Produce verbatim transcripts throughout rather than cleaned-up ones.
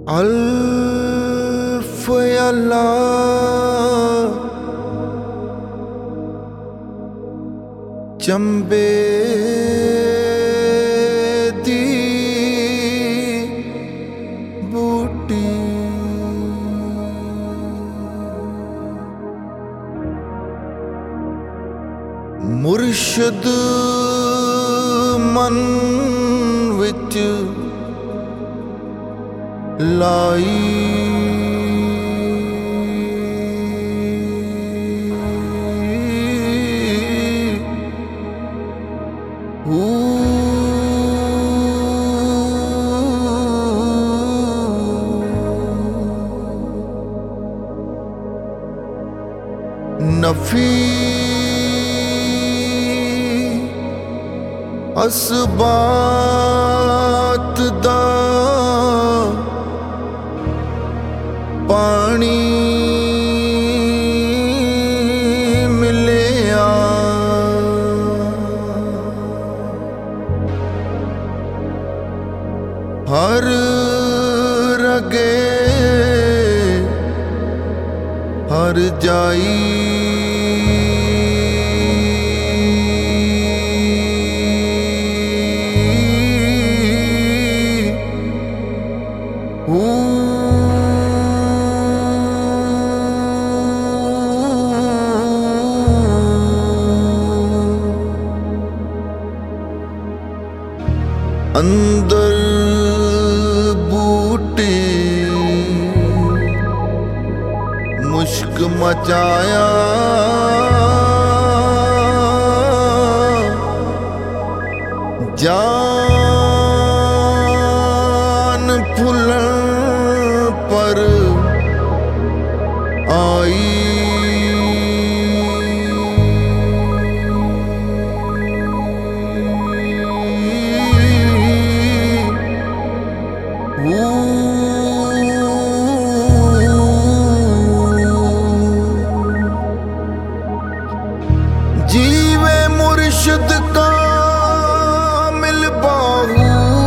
अल्फ अल्लाह चंबे दी बूटी मुर्शद मन विच लाई नफी असबात दा पानी मिलिया हर रगे हर जाई अंदर बूटे मुश्क मचाया जान फुलन पर आई जीवे मुर्शिद का मिल बाहू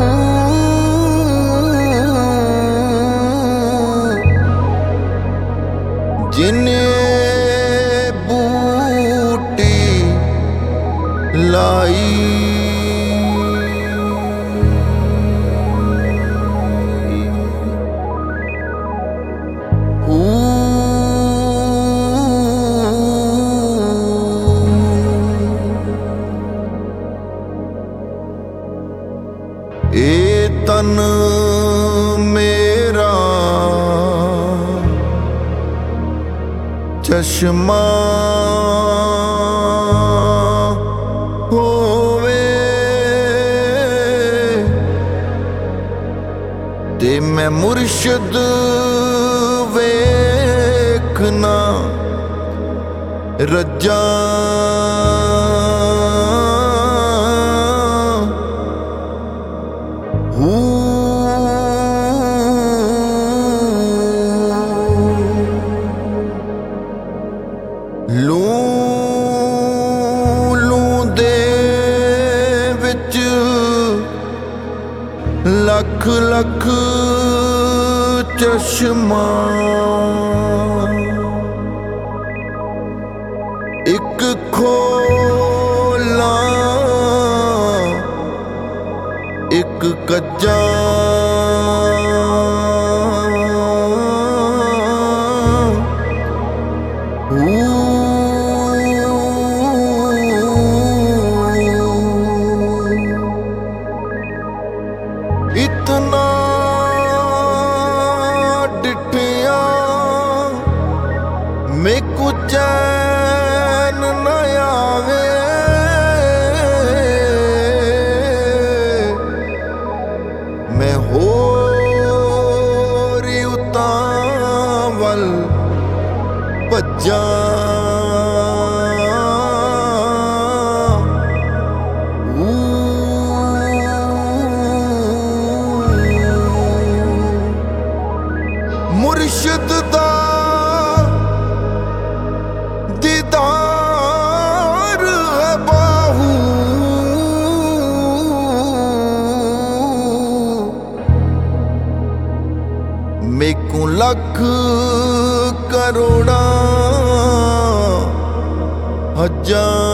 जिन्हें बूटी लाई ए तन मेरा चश्मा होवे ते मैं मुर्शिद वेखना रज्जा लूं लूं दे विच लख लख चश्मा एक खोला एक कच्चा इतना डिठिया में कुछ चैन न आवे मैं हो रही उतावल भज्जा मुर्शिद दा दीदार है बाहू मेकू लख करोड़ा हजार